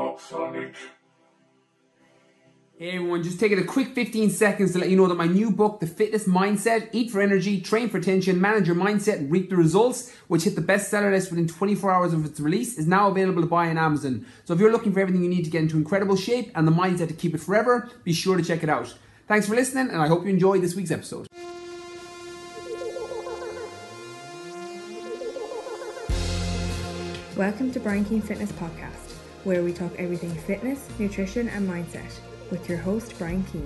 Popsonic. Hey everyone, just taking a quick 15 seconds to let you know that my new book, The Fitness Mindset, Eat for Energy, Train for Attention, Manage Your Mindset, and Reap the Results, which hit the bestseller list within 24 hours of its release, is now available to buy on Amazon. So if you're looking for everything you need to get into incredible shape and the mindset to keep it forever, be sure to check it out. Thanks for listening, and I hope you enjoyed this week's episode. Welcome to Brian Keane Fitness Podcast, where we talk everything fitness, nutrition and mindset with your host Brian Keane.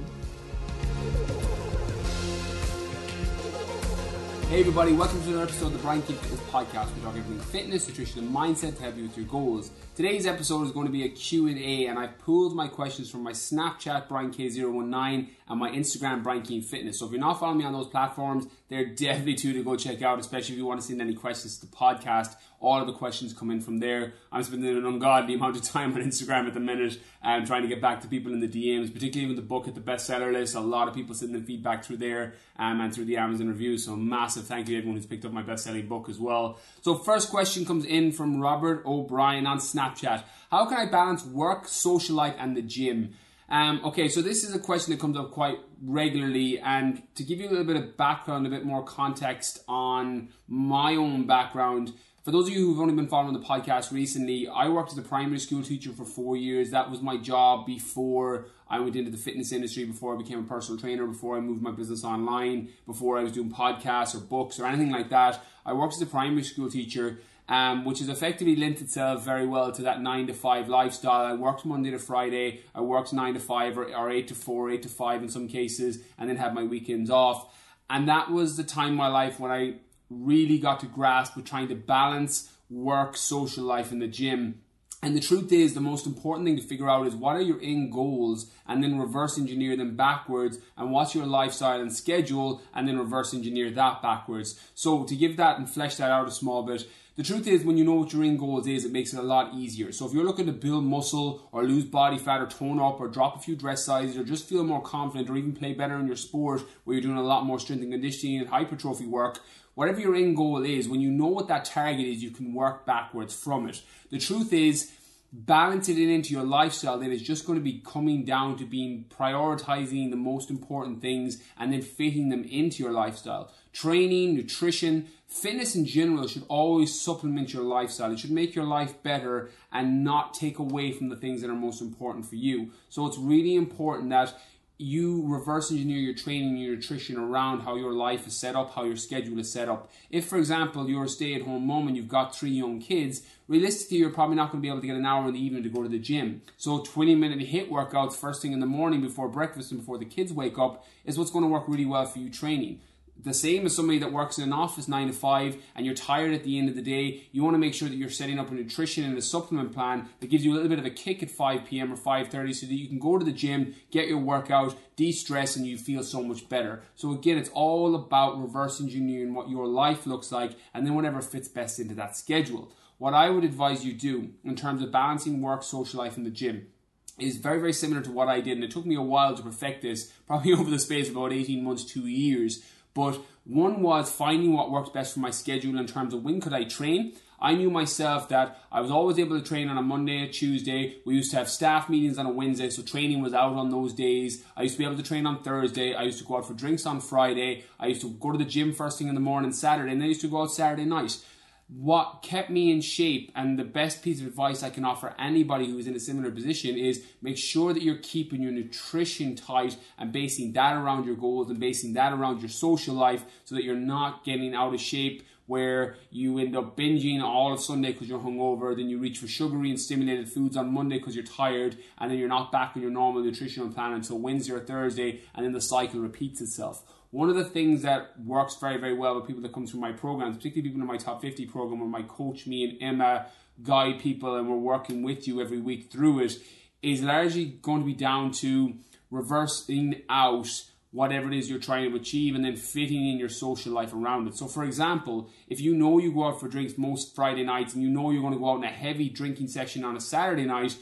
Hey everybody, welcome to another episode of the Brian Keane Fitness Podcast. We talk everything fitness, nutrition and mindset to help you with your goals. Today's episode is going to be a Q&A, and I've pulled my questions from my Snapchat BrianK019 and my Instagram Brian Keane Fitness. So if you're not following me on those platforms, they're definitely two to go check out, especially if you want to send any questions to the podcast. All of the questions come in from there. I'm spending an ungodly amount of time on Instagram at the minute and trying to get back to people in the DMs, particularly with the book at the bestseller list. A lot of people sending feedback through there and through the Amazon reviews. So massive thank you to everyone who's picked up my best-selling book as well. So first question comes in from Robert O'Brien on Snapchat. How can I balance work, social life and the gym? Okay, so this is a question that comes up quite regularly, and to give you a little bit of background, a bit more context on my own background, for those of you who've only been following the podcast recently, I worked as a primary school teacher for 4 years. That was my job before I went into the fitness industry, before I became a personal trainer, before I moved my business online, before I was doing podcasts or books or anything like that. I worked as a primary school teacher, which has effectively lent itself very well to that 9 to 5 lifestyle. I worked Monday to Friday. I worked 9 to 5 or 8 to 4, 8 to 5 in some cases, and then had my weekends off. And that was the time in my life when I really got to grasp with trying to balance work, social life, and the gym. And the truth is, the most important thing to figure out is what are your end goals, and then reverse engineer them backwards, and what's your lifestyle and schedule, and then reverse engineer that backwards. So to give that and flesh that out a small bit, the truth is, when you know what your end goals is, it makes it a lot easier. So if you're looking to build muscle or lose body fat or tone up or drop a few dress sizes or just feel more confident or even play better in your sport where you're doing a lot more strength and conditioning and hypertrophy work, whatever your end goal is, when you know what that target is, you can work backwards from it. The truth is, balancing it into your lifestyle then is just going to be coming down to being prioritizing the most important things and then fitting them into your lifestyle. Training, nutrition, fitness in general should always supplement your lifestyle. It should make your life better and not take away from the things that are most important for you. So it's really important that you reverse engineer your training and your nutrition around how your life is set up, how your schedule is set up. If, for example, you're a stay-at-home mom and you've got 3 young kids, realistically, you're probably not going to be able to get an hour in the evening to go to the gym. So 20-minute HIIT workouts first thing in the morning before breakfast and before the kids wake up is what's going to work really well for you training. The same as somebody that works in an office 9 to 5 and you're tired at the end of the day, you want to make sure that you're setting up a nutrition and a supplement plan that gives you a little bit of a kick at 5 p.m. or 5:30 so that you can go to the gym, get your workout, de-stress, and you feel so much better. So again, it's all about reverse engineering what your life looks like and then whatever fits best into that schedule. What I would advise you do in terms of balancing work, social life, and the gym is very, very similar to what I did, and it took me a while to perfect this, probably over the space of about 18 months, 2 years. But one was finding what worked best for my schedule in terms of when could I train. I knew myself that I was always able to train on a Monday, a Tuesday. We used to have staff meetings on a Wednesday, so training was out on those days. I used to be able to train on Thursday. I used to go out for drinks on Friday. I used to go to the gym first thing in the morning Saturday, and then I used to go out Saturday night. What kept me in shape, and the best piece of advice I can offer anybody who's in a similar position, is make sure that you're keeping your nutrition tight and basing that around your goals and basing that around your social life so that you're not getting out of shape where you end up binging all of Sunday because you're hungover, then you reach for sugary and stimulated foods on Monday because you're tired, and then you're not back on your normal nutritional plan until Wednesday or Thursday, and then the cycle repeats itself. One of the things that works very, very well with people that come through my programs, particularly people in my Top 50 program where my coach, me and Emma guide people and we're working with you every week through it, is largely going to be down to reversing out whatever it is you're trying to achieve and then fitting in your social life around it. So for example, if you know you go out for drinks most Friday nights and you know you're going to go out in a heavy drinking session on a Saturday night,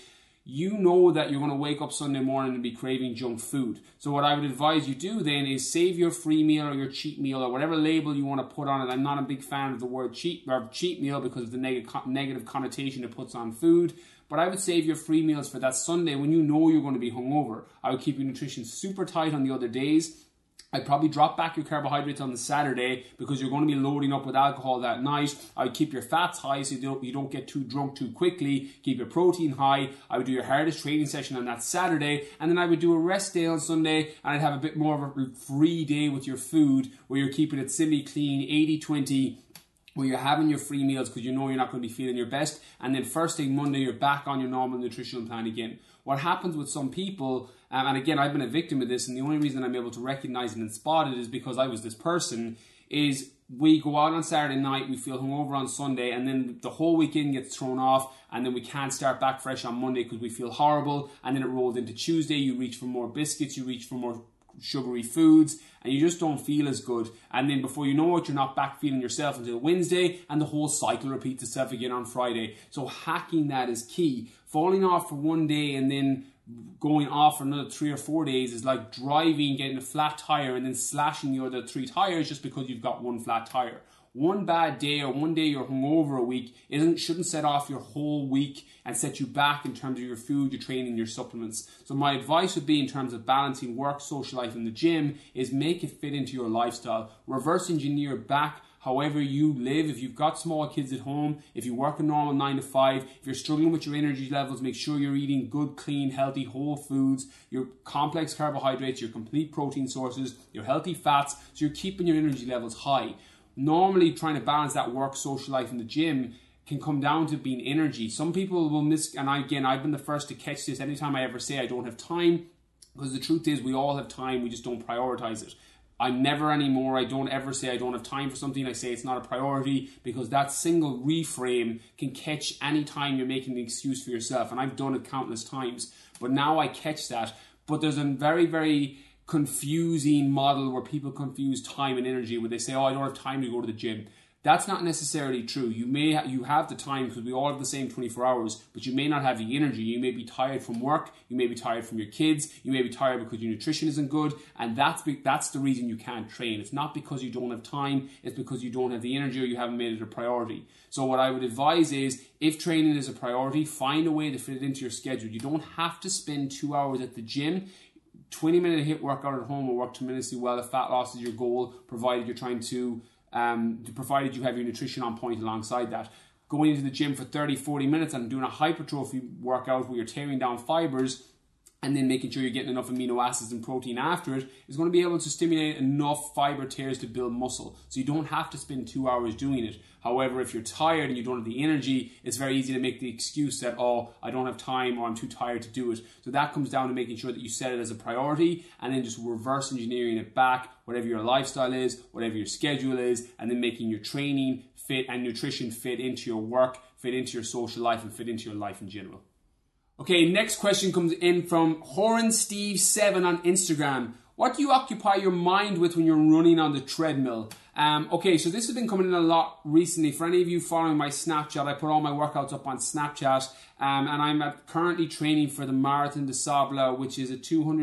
you know that you're going to wake up Sunday morning and be craving junk food. So what I would advise you do then is save your free meal or your cheat meal or whatever label you want to put on it. I'm not a big fan of the word cheat meal because of the negative connotation it puts on food. But I would save your free meals for that Sunday when you know you're going to be hungover. I would keep your nutrition super tight on the other days. I'd probably drop back your carbohydrates on the Saturday because you're going to be loading up with alcohol that night. I would keep your fats high so you don't get too drunk too quickly. Keep your protein high. I would do your hardest training session on that Saturday. And then I would do a rest day on Sunday. And I'd have a bit more of a free day with your food where you're keeping it semi-clean, 80-20, where you're having your free meals because you know you're not going to be feeling your best. And then first thing Monday, you're back on your normal nutritional plan again. What happens with some people, and again, I've been a victim of this, and the only reason I'm able to recognize it and spot it is because I was this person, is we go out on Saturday night, we feel hungover on Sunday, and then the whole weekend gets thrown off, and then we can't start back fresh on Monday because we feel horrible, and then it rolls into Tuesday, you reach for more biscuits, you reach for more sugary foods, and you just don't feel as good. And then before you know it, you're not back feeling yourself until Wednesday, and the whole cycle repeats itself again on Friday. So hacking that is key. Falling off for one day and then going off for another 3 or 4 days is like driving, getting a flat tire, and then slashing the other 3 tires just because you've got one flat tire. One bad day or one day you're hungover a week shouldn't set off your whole week and set you back in terms of your food, your training, your supplements. So my advice would be in terms of balancing work, social life, and the gym is make it fit into your lifestyle. Reverse engineer back however you live. If you've got small kids at home, if you work a normal 9 to 5, if you're struggling with your energy levels, make sure you're eating good, clean, healthy, whole foods, your complex carbohydrates, your complete protein sources, your healthy fats, so you're keeping your energy levels high. Normally, trying to balance that work, social life, and the gym can come down to being energy. Some people will and I've been the first to catch this anytime I ever say I don't have time, because the truth is we all have time, we just don't prioritize it. I never anymore, I don't ever say I don't have time for something. I say it's not a priority, because that single reframe can catch any time you're making an excuse for yourself. And I've done it countless times, but now I catch that. But there's a very, very confusing model where people confuse time and energy, where they say, oh, I don't have time to go to the gym. That's not necessarily true. You have the time because we all have the same 24 hours, but you may not have the energy. You may be tired from work. You may be tired from your kids. You may be tired because your nutrition isn't good. And that's the reason you can't train. It's not because you don't have time. It's because you don't have the energy or you haven't made it a priority. So what I would advise is, if training is a priority, find a way to fit it into your schedule. You don't have to spend 2 hours at the gym. 20-minute HIIT workout at home will work tremendously well if fat loss is your goal, provided you're trying to provided you have your nutrition on point alongside that. Going into the gym for 30-40 minutes and doing a hypertrophy workout where you're tearing down fibers and then making sure you're getting enough amino acids and protein after it is going to be able to stimulate enough fiber tears to build muscle. So you don't have to spend 2 hours doing it. However, if you're tired and you don't have the energy, it's very easy to make the excuse that, oh, I don't have time or I'm too tired to do it. So that comes down to making sure that you set it as a priority and then just reverse engineering it back, whatever your lifestyle is, whatever your schedule is, and then making your training fit and nutrition fit into your work, fit into your social life, and fit into your life in general. Okay, next question comes in from HoranSteve7 on Instagram. What do you occupy your mind with when you're running on the treadmill? Okay, so this has been coming in a lot recently. For any of you following my Snapchat, I put all my workouts up on Snapchat, and I'm currently training for the Marathon des Sables, which is a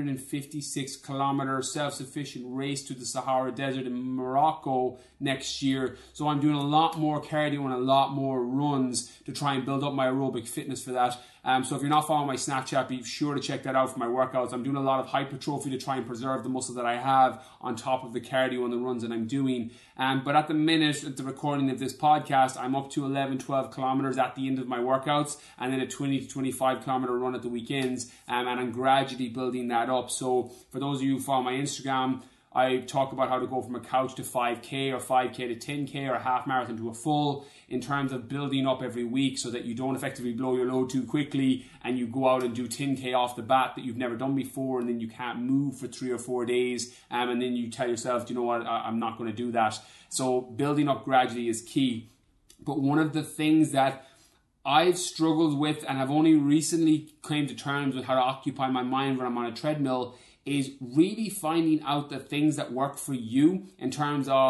256-kilometer self-sufficient race to the Sahara Desert in Morocco next year. So I'm doing a lot more cardio and a lot more runs to try and build up my aerobic fitness for that. So if you're not following my Snapchat, be sure to check that out for my workouts. I'm doing a lot of hypertrophy to try and preserve the muscle that I have on top of the cardio and the runs that I'm doing. But at the minute, at the recording of this podcast, I'm up to 11-12 kilometers at the end of my workouts, and then a 20 to 25 kilometer run at the weekends, and I'm gradually building that up. So for those of you who follow my Instagram, I talk about how to go from a couch to 5K or 5K to 10K or a half marathon to a full in terms of building up every week so that you don't effectively blow your load too quickly and you go out and do 10K off the bat that you've never done before, and then you can't move for 3 or 4 days, and then you tell yourself, you know what, I'm not going to do that. So building up gradually is key. But one of the things that I've struggled with and have only recently came to terms with how to occupy my mind when I'm on a treadmill is really finding out the things that work for you in terms of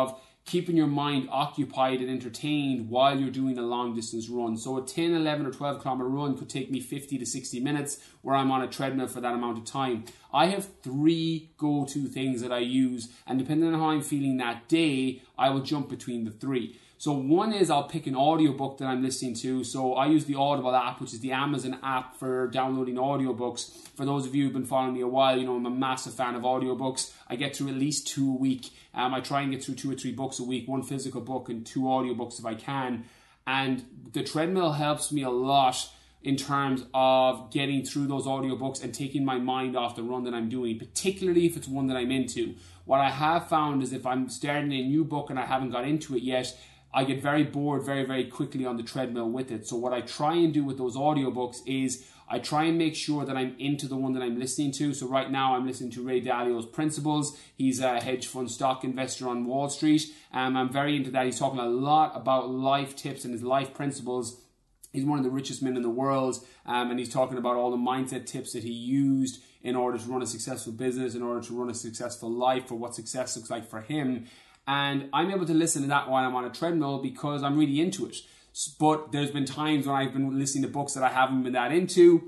keeping your mind occupied and entertained while you're doing a long distance run. So a 10, 11 or 12 kilometer run could take me 50 to 60 minutes where I'm on a treadmill for that amount of time. I have 3 go-to things that I use, and depending on how I'm feeling that day, I will jump between the 3. So one is I'll pick an audiobook that I'm listening to. So I use the Audible app, which is the Amazon app for downloading audiobooks. For those of you who've been following me a while, you know I'm a massive fan of audiobooks. I get through at least 2 a week. I try and get through 2 or 3 books a week, 1 physical book and 2 audiobooks if I can. And the treadmill helps me a lot in terms of getting through those audiobooks and taking my mind off the run that I'm doing, particularly if it's one that I'm into. What I have found is if I'm starting a new book and I haven't got into it yet, I get very bored very, very quickly on the treadmill with it. So what I try and do with those audiobooks is I try and make sure that I'm into the one that I'm listening to. So right now I'm listening to Ray Dalio's Principles. He's a hedge fund stock investor on Wall Street. I'm very into that. He's talking a lot about life tips and his life principles. He's one of the richest men in the world, and he's talking about all the mindset tips that he used in order to run a successful business, in order to run a successful life, for what success looks like for him. And I'm able to listen to that while I'm on a treadmill because I'm really into it. But there's been times when I've been listening to books that I haven't been that into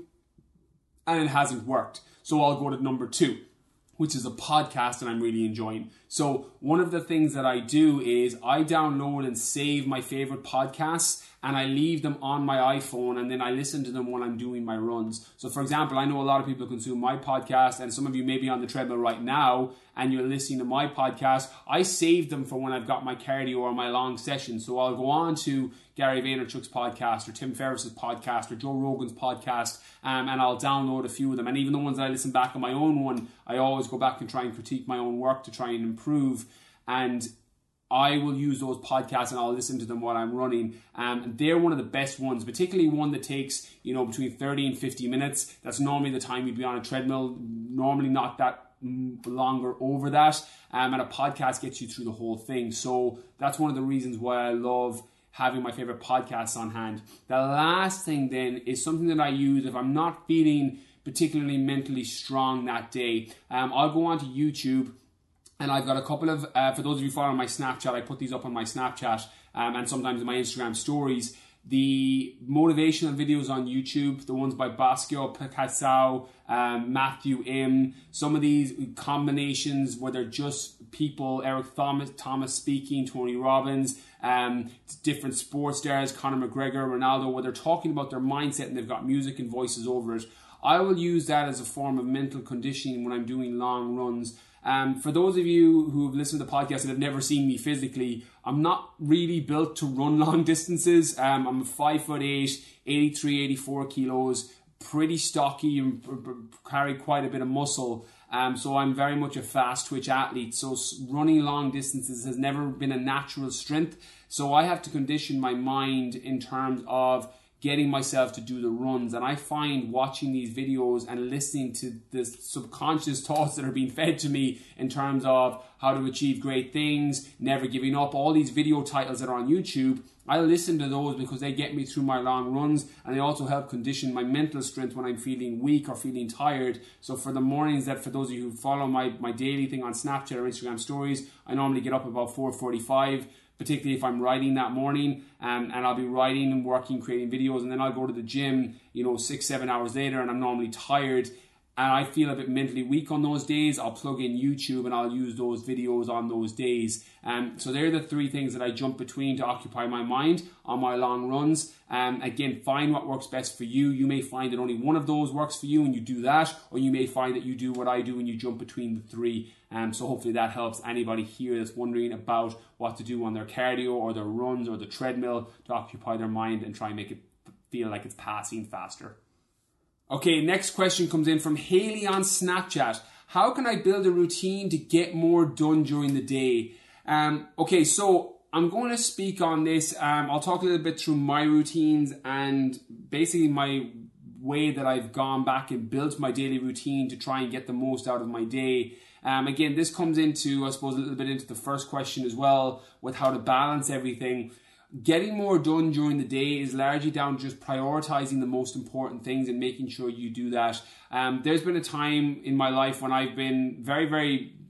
and it hasn't worked. So I'll go to number 2, which is a podcast that I'm really enjoying. So one of the things that I do is I download and save my favorite podcasts and I leave them on my iPhone and then I listen to them when I'm doing my runs. So for example, I know a lot of people consume my podcast and some of you may be on the treadmill right now and you're listening to my podcast. I save them for when I've got my cardio or my long session. So I'll go on to Gary Vaynerchuk's podcast or Tim Ferriss's podcast or Joe Rogan's podcast and I'll download a few of them. And even the ones that I listen back on my own one, I always go back and try and critique my own work to try and improve. And I will use those podcasts and I'll listen to them while I'm running. They're one of the best ones, particularly one that takes, between 30 and 50 minutes. That's normally the time you'd be on a treadmill, normally not that longer over that. And a podcast gets you through the whole thing. So that's one of the reasons why I love having my favorite podcasts on hand. The last thing then is something that I use if I'm not feeling particularly mentally strong that day. I'll go onto YouTube. And I've got a couple of, for those of you following my Snapchat, I put these up on my Snapchat and sometimes in my Instagram stories. The motivational videos on YouTube, the ones by Basquiat Picasso, Matthew M. Some of these combinations where they're just people, Eric Thomas speaking, Tony Robbins, different sports stars, Conor McGregor, Ronaldo, where they're talking about their mindset and they've got music and voices over it. I will use that as a form of mental conditioning when I'm doing long runs. For those of you who've listened to the podcast and have never seen me physically, I'm not really built to run long distances. I'm 5'8", 83, 84 kilos, pretty stocky and carry quite a bit of muscle. So I'm very much a fast twitch athlete. So running long distances has never been a natural strength. So I have to condition my mind in terms of getting myself to do the runs. And I find watching these videos and listening to the subconscious thoughts that are being fed to me in terms of how to achieve great things, never giving up, all these video titles that are on YouTube, I listen to those because they get me through my long runs and they also help condition my mental strength when I'm feeling weak or feeling tired. So for the mornings that, for those of you who follow my daily thing on Snapchat or Instagram stories, I normally get up about 4:45, particularly if I'm riding that morning, and I'll be riding and working, creating videos, and then I'll go to the gym, 6-7 hours later, and I'm normally tired, and I feel a bit mentally weak on those days. I'll plug in YouTube and I'll use those videos on those days. So they're the 3 things that I jump between to occupy my mind on my long runs. Again, find what works best for you. You may find that only one of those works for you and you do that, or you may find that you do what I do and you jump between the 3. So hopefully that helps anybody here that's wondering about what to do on their cardio or their runs or the treadmill to occupy their mind and try and make it feel like it's passing faster. Okay, next question comes in from Haley on Snapchat. How can I build a routine to get more done during the day? Okay, so I'm going to speak on this. I'll talk a little bit through my routines and basically my way that I've gone back and built my daily routine to try and get the most out of my day. Again, this comes into, I suppose, a little bit into the first question as well, with how to balance everything. Getting more done during the day is largely down to just prioritizing the most important things and making sure you do that. There's been a time in my life when I've been very, very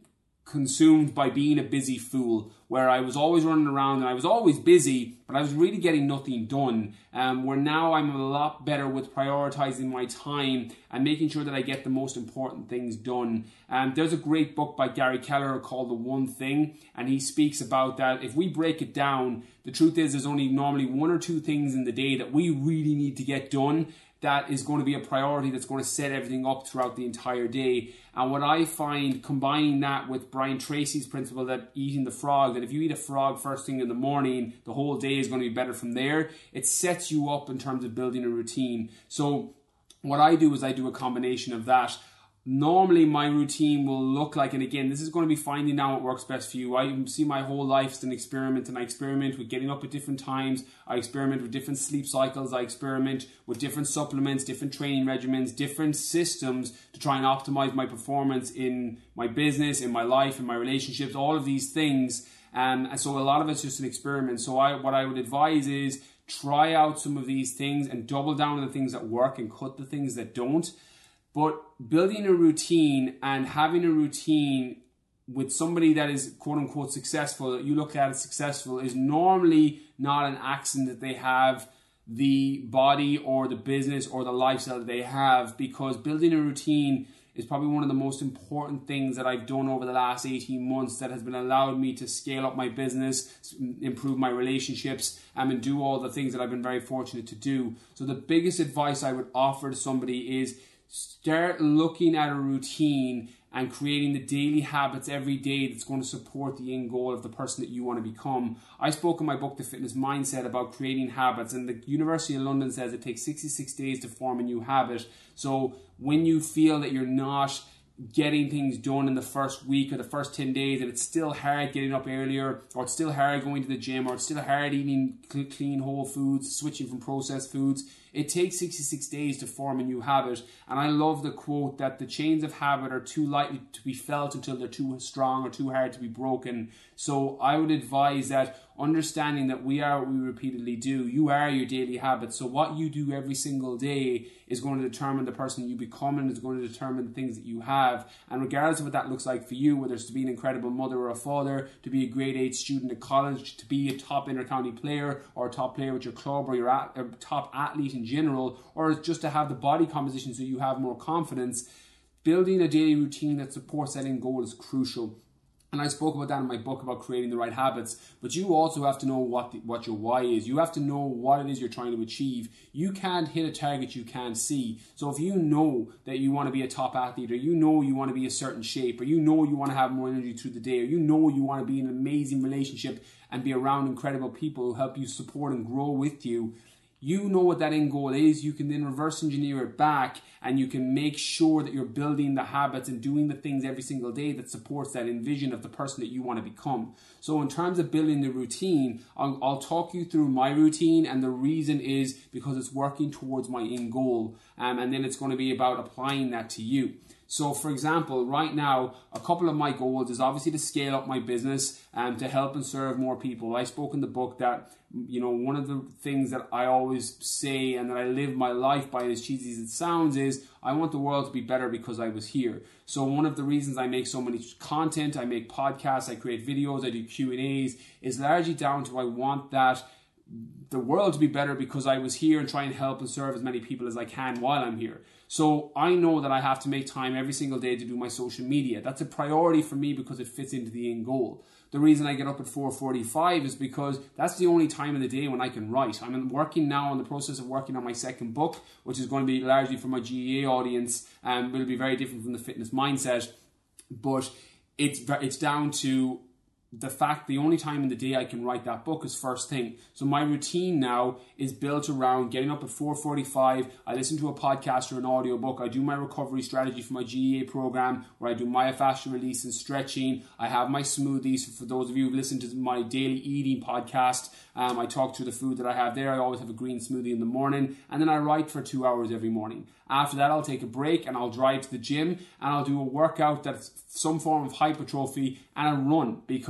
consumed by being a busy fool, where I was always running around and I was always busy, but I was really getting nothing done. Where now I'm a lot better with prioritizing my time and making sure that I get the most important things done. There's a great book by Gary Keller called The One Thing, and he speaks about that. If we break it down, the truth is there's only normally one or two things in the day that we really need to get done. That is going to be a priority that's going to set everything up throughout the entire day. And what I find, combining that with Brian Tracy's principle that eating the frog, that if you eat a frog first thing in the morning, the whole day is going to be better from there. It sets you up in terms of building a routine. So what I do is I do a combination of that. Normally my routine will look like, and again, this is going to be finding out what works best for you. I see my whole life as an experiment, and I experiment with getting up at different times. I experiment with different sleep cycles. I experiment with different supplements, different training regimens, different systems to try and optimize my performance in my business, in my life, in my relationships, all of these things. And so a lot of it's just an experiment. So what I would advise is try out some of these things and double down on the things that work and cut the things that don't. But building a routine and having a routine with somebody that is quote unquote successful, that you look at as successful, is normally not an accident that they have the body or the business or the lifestyle that they have, because building a routine is probably one of the most important things that I've done over the last 18 months that has been allowed me to scale up my business, improve my relationships, and do all the things that I've been very fortunate to do. So the biggest advice I would offer to somebody is start looking at a routine and creating the daily habits every day that's going to support the end goal of the person that you want to become. I spoke in my book, The Fitness Mindset, about creating habits, and the University of London says it takes 66 days to form a new habit. So when you feel that you're not getting things done in the first week or the first 10 days, and it's still hard getting up earlier, or it's still hard going to the gym, or it's still hard eating clean whole foods, switching from processed foods, it takes 66 days to form a new habit. And I love the quote that the chains of habit are too lightly to be felt until they're too strong or too hard to be broken. So I would advise that, understanding that we are what we repeatedly do. You are your daily habits. So what you do every single day is going to determine the person you become, and is going to determine the things that you have. And regardless of what that looks like for you, whether it's to be an incredible mother or a father, to be a grade 8 student at college, to be a top inter-county player or a top player with your club, or your top athlete in general, or just to have the body composition so you have more confidence, building a daily routine that supports that end goal is crucial. And I spoke about that in my book about creating the right habits. But you also have to know what your why is. You have to know what it is you're trying to achieve. You can't hit a target you can't see. So if you know that you want to be a top athlete, or you know you want to be a certain shape, or you know you want to have more energy through the day, or you know you want to be in an amazing relationship and be around incredible people who help you support and grow with you, you know what that end goal is. You can then reverse engineer it back, and you can make sure that you're building the habits and doing the things every single day that supports that vision of the person that you want to become. So in terms of building the routine, I'll talk you through my routine, and the reason is because it's working towards my end goal, and then it's going to be about applying that to you. So for example, right now, a couple of my goals is obviously to scale up my business and to help and serve more people. I spoke in the book that, you know, one of the things that I always say and that I live my life by, as cheesy as it sounds, is I want the world to be better because I was here. So one of the reasons I make so much content, I make podcasts, I create videos, I do Q&As, is largely down to I want that the world to be better because I was here, and try and help and serve as many people as I can while I'm here. So I know that I have to make time every single day to do my social media. That's a priority for me because it fits into the end goal. The reason I get up at 4:45 is because that's the only time of the day when I can write. I'm working now on the process of working on my second book, which is going to be largely for my GEA audience, and will be very different from the Fitness Mindset. But it's down to the fact the only time in the day I can write that book is first thing. So my routine now is built around getting up at 4:45. I listen to a podcast or an audiobook. I do my recovery strategy for my GEA program, where I do myofascial release and stretching. I have my smoothies. For those of you who've listened to my daily eating podcast, I talk through the food that I have there. I always have a green smoothie in the morning, and then I write for 2 hours every morning. After that, I'll take a break and I'll drive to the gym, and I'll do a workout that's some form of hypertrophy, and a run, because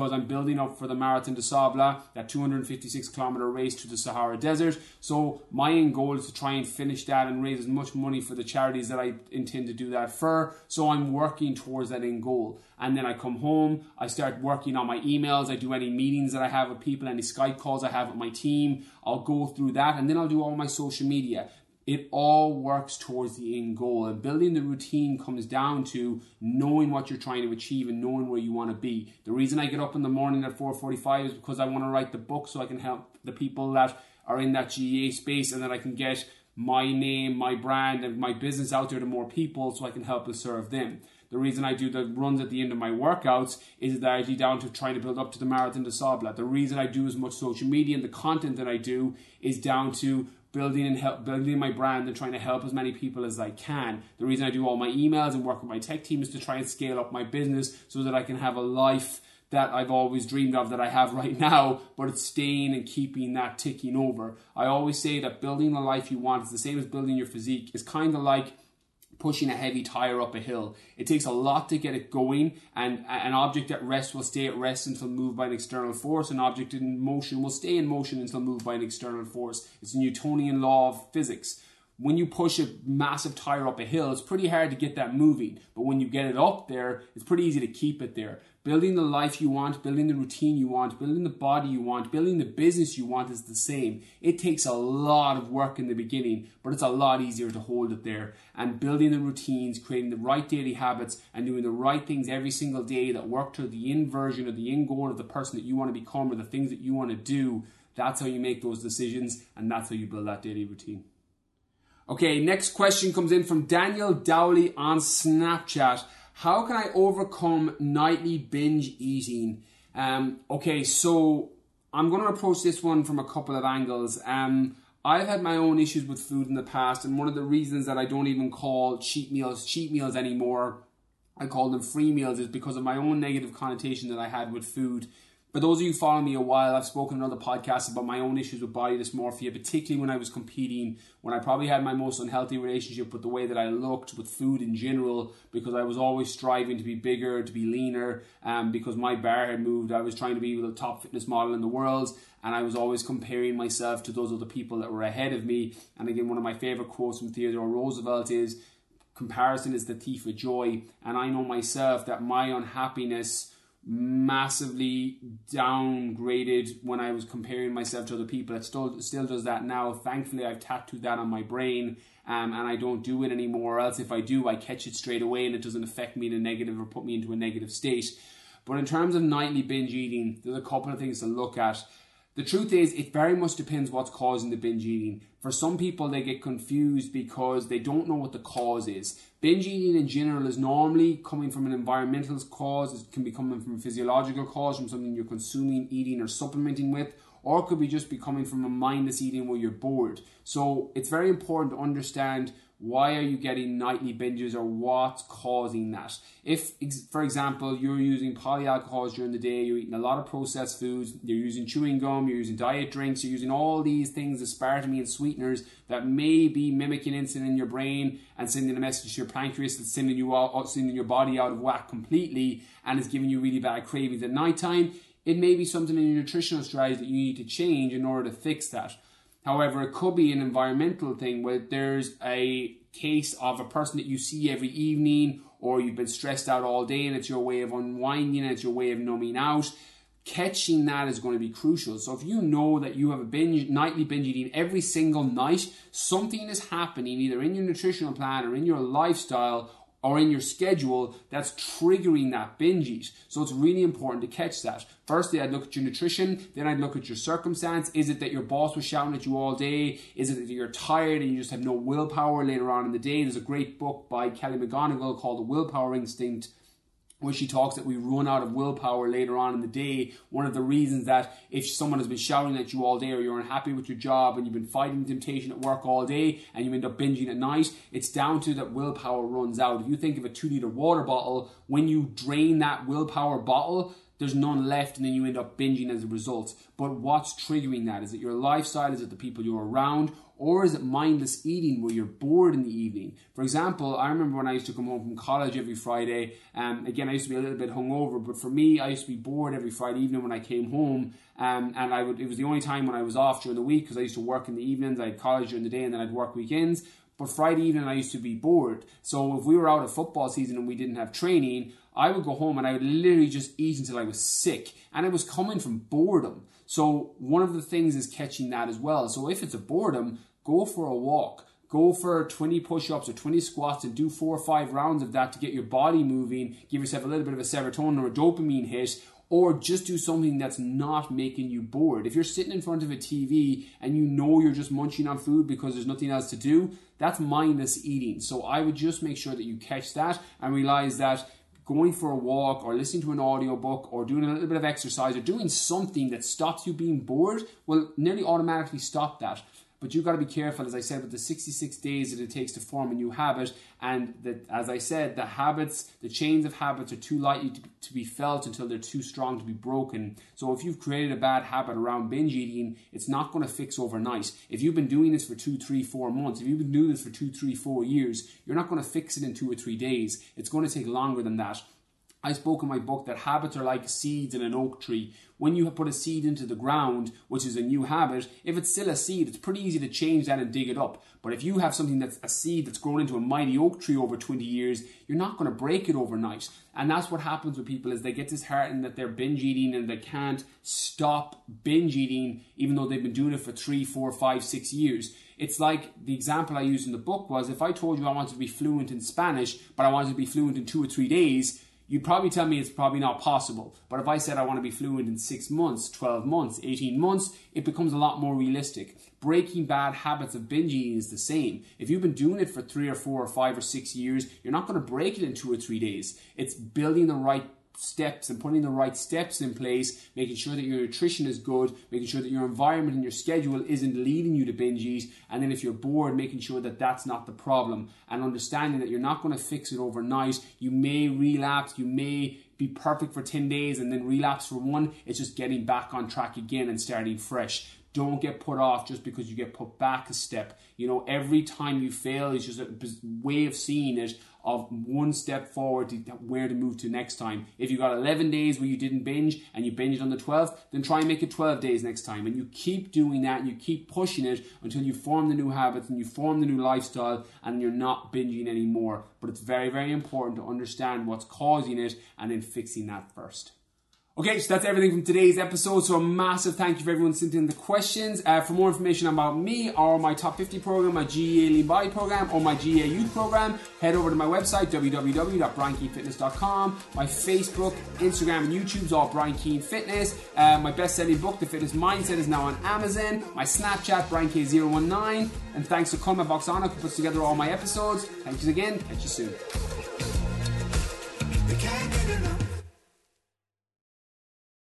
because I'm building up for the Marathon des Sables, that 256 kilometer race to the Sahara Desert. So my end goal is to try and finish that and raise as much money for the charities that I intend to do that for. So I'm working towards that end goal. And then I come home, I start working on my emails, I do any meetings that I have with people, any Skype calls I have with my team, I'll go through that, and then I'll do all my social media. It all works towards the end goal, and building the routine comes down to knowing what you're trying to achieve and knowing where you want to be. The reason I get up in the morning at 4:45 is because I want to write the book so I can help the people that are in that GAA space, and that I can get my name, my brand, and my business out there to more people so I can help and serve them. The reason I do the runs at the end of my workouts is largely down to trying to build up to the Marathon des Sables. The reason I do as much social media and the content that I do is down to building my brand and trying to help as many people as I can. The reason I do all my emails and work with my tech team is to try and scale up my business so that I can have a life that I've always dreamed of, that I have right now, but it's staying and keeping that ticking over. I always say that building the life you want is the same as building your physique. It's kind of like pushing a heavy tire up a hill. It takes a lot to get it going, and an object at rest will stay at rest until moved by an external force. An object in motion will stay in motion until moved by an external force. It's a Newtonian law of physics. When you push a massive tire up a hill, it's pretty hard to get that moving. But when you get it up there, it's pretty easy to keep it there. Building the life you want, building the routine you want, building the body you want, building the business you want is the same. It takes a lot of work in the beginning, but it's a lot easier to hold it there. And building the routines, creating the right daily habits, and doing the right things every single day that work to the end version or the end goal of the person that you want to become or the things that you want to do, that's how you make those decisions, and that's how you build that daily routine. Okay, next question comes in from Daniel Dowley on Snapchat. How can I overcome nightly binge eating? Okay, so I'm going to approach this one from a couple of angles. I've had my own issues with food in the past, and one of the reasons that I don't even call cheat meals anymore, I call them free meals, is because of my own negative connotation that I had with food. For those of you following me a while, I've spoken on other podcasts about my own issues with body dysmorphia, particularly when I was competing, when I probably had my most unhealthy relationship with the way that I looked, with food in general, because I was always striving to be bigger, to be leaner, because my bar had moved. I was trying to be the top fitness model in the world, and I was always comparing myself to those other people that were ahead of me. And again, one of my favorite quotes from Theodore Roosevelt is, "Comparison is the thief of joy." And I know myself that my unhappiness massively downgraded when I was comparing myself to other people. It still does that now. Thankfully, I've tattooed that on my brain, and I don't do it anymore. Or else if I do, I catch it straight away and it doesn't affect me in a negative or put me into a negative state. But in terms of nightly binge eating, there's a couple of things to look at. The truth is, it very much depends what's causing the binge eating. For some people, they get confused because they don't know what the cause is. Binge eating in general is normally coming from an environmental cause. It can be coming from a physiological cause, from something you're consuming, eating, or supplementing with. Or it could be just be coming from a mindless eating where you're bored. So it's very important to understand, why are you getting nightly binges, or what's causing that? If, for example, you're using polyalcohols during the day, you're eating a lot of processed foods, you're using chewing gum, you're using diet drinks, you're using all these things, aspartame and sweeteners, that may be mimicking insulin in your brain and sending a message to your pancreas that's sending your body out of whack completely, and is giving you really bad cravings at nighttime, it may be something in your nutritional strategy that you need to change in order to fix that. However, it could be an environmental thing where there's a case of a person that you see every evening, or you've been stressed out all day and it's your way of unwinding, and it's your way of numbing out. Catching that is going to be crucial. So if you know that you have a nightly binge eating every single night, something is happening either in your nutritional plan or in your lifestyle or in your schedule that's triggering that binge eat. So it's really important to catch that. Firstly, I'd look at your nutrition, then I'd look at your circumstance. Is it that your boss was shouting at you all day? Is it that you're tired and you just have no willpower later on in the day? There's a great book by Kelly McGonigal called The Willpower Instinct, where she talks that we run out of willpower later on in the day. One of the reasons that if someone has been shouting at you all day, or you're unhappy with your job and you've been fighting temptation at work all day and you end up binging at night, it's down to that willpower runs out. If you think of a 2-liter water bottle, when you drain that willpower bottle, there's none left, and then you end up binging as a result. But what's triggering that? Is it your lifestyle? Is it the people you're around? Or is it mindless eating where you're bored in the evening? For example, I remember when I used to come home from college every Friday, again, I used to be a little bit hungover, but for me, I used to be bored every Friday evening when I came home, and it was the only time when I was off during the week, because I used to work in the evenings. I had college during the day, and then I'd work weekends. But Friday evening, I used to be bored. So if we were out of football season and we didn't have training, I would go home and I would literally just eat until I was sick. And it was coming from boredom. So one of the things is catching that as well. So if it's a boredom, go for a walk. Go for 20 push-ups or 20 squats and do 4 or 5 rounds of that to get your body moving. Give yourself a little bit of a serotonin or a dopamine hit. Or just do something that's not making you bored. If you're sitting in front of a TV and you know you're just munching on food because there's nothing else to do, that's mindless eating. So I would just make sure that you catch that and realize that going for a walk or listening to an audiobook or doing a little bit of exercise or doing something that stops you being bored will nearly automatically stop that. But you've got to be careful, as I said, with the 66 days that it takes to form a new habit. And that, as I said, the habits, the chains of habits are too lightly to be felt until they're too strong to be broken. So if you've created a bad habit around binge eating, it's not going to fix overnight. If you've been doing this for 2, 3, 4 months, if you've been doing this for 2, 3, 4 years, you're not going to fix it in 2 or 3 days. It's going to take longer than that. I spoke in my book that habits are like seeds in an oak tree. When you put a seed into the ground, which is a new habit, if it's still a seed, it's pretty easy to change that and dig it up. But if you have something that's a seed that's grown into a mighty oak tree over 20 years, you're not going to break it overnight. And that's what happens with people, is they get disheartened that they're binge eating and they can't stop binge eating even though they've been doing it for 3, 4, 5, 6 years. It's like the example I used in the book was, if I told you I wanted to be fluent in Spanish, but I wanted to be fluent in 2 or 3 days, you'd probably tell me it's probably not possible. But if I said I want to be fluent in 6 months, 12 months, 18 months, it becomes a lot more realistic. Breaking bad habits of binge eating is the same. If you've been doing it for 3 or 4 or 5 or 6 years, you're not going to break it in 2 or 3 days. It's building the right steps and putting the right steps in place, making sure that your nutrition is good, making sure that your environment and your schedule isn't leading you to binge eat, and then if you're bored, making sure that that's not the problem, and understanding that you're not going to fix it overnight. You may relapse, you may be perfect for 10 days and then relapse for 1. It's just getting back on track again and starting fresh. Don't get put off just because you get put back a step. You know, every time you fail is just a way of seeing it, of 1 step forward to where to move to next time. If you got 11 days where you didn't binge and you binged on the 12th, then try and make it 12 days next time. And you keep doing that and you keep pushing it until you form the new habits and you form the new lifestyle and you're not binging anymore. But it's very, very important to understand what's causing it and then fixing that first. Okay, so that's everything from today's episode. So a massive thank you for everyone sending in the questions. For more information about me or my Top 50 program, my GEA Lean Body program, or my GEA Youth program, head over to my website, www.briankeenfitness.com. My Facebook, Instagram, and YouTube is all Brian Keane Fitness. My best-selling book, The Fitness Mindset, is now on Amazon. My Snapchat, BrianK019. And thanks to Colma Boxonic, who puts together all my episodes. Thanks again. Catch you soon.